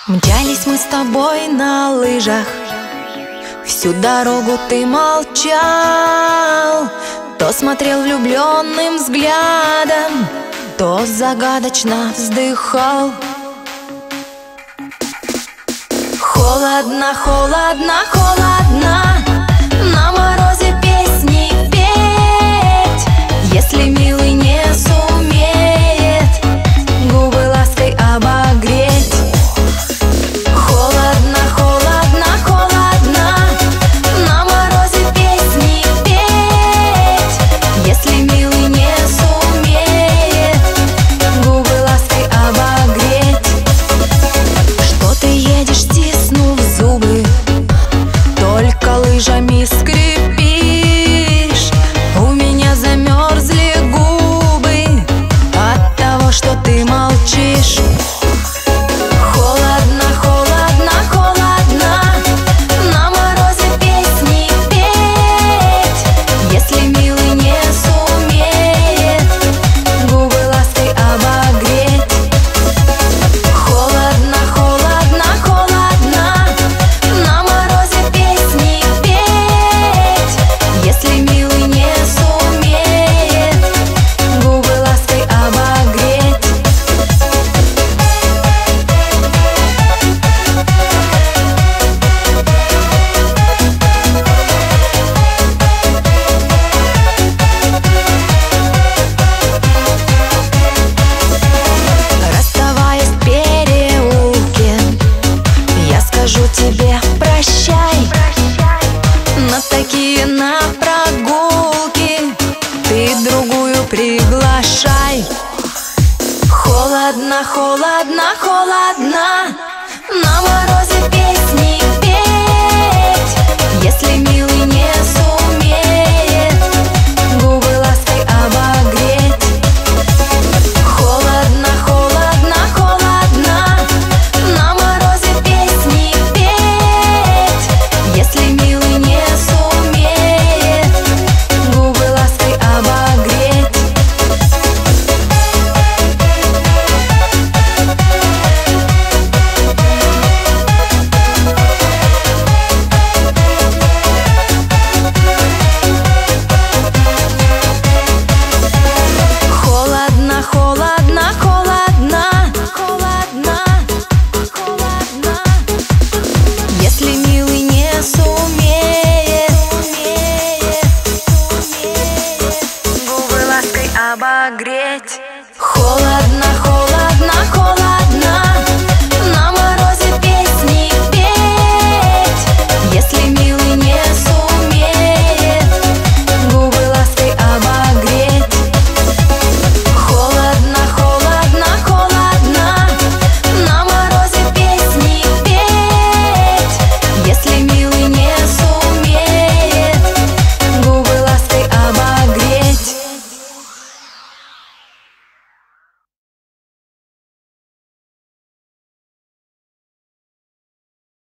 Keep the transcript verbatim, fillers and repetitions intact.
Мчались мы с тобой на лыжах, всю дорогу ты молчал, то смотрел влюбленным взглядом, то загадочно вздыхал. Холодно, холодно, холодно, на морозе песни петь, если милый не сумеет губы лаской обогреть. Холодно, холодно, холодно, на морозе песни петь, если милый не сумеет губы лаской обогреть. Что ты едешь, стиснув зубы, только лыжами скрипишь? У меня замерзли губы от того, что ты молчишь. Холодно, холодно, холодно, на морозе песни петь, если милый не сумеет губы лаской обогреть. Холодно, холодно, холодно, на морозе песни петь, если милый не сумеет губы лаской обогреть. Расставаясь в переулке, я скажу тебе прощай. На такие на прогулки ты другую приглашай. Холодно, холодно, холодно, на морозе песни петь, если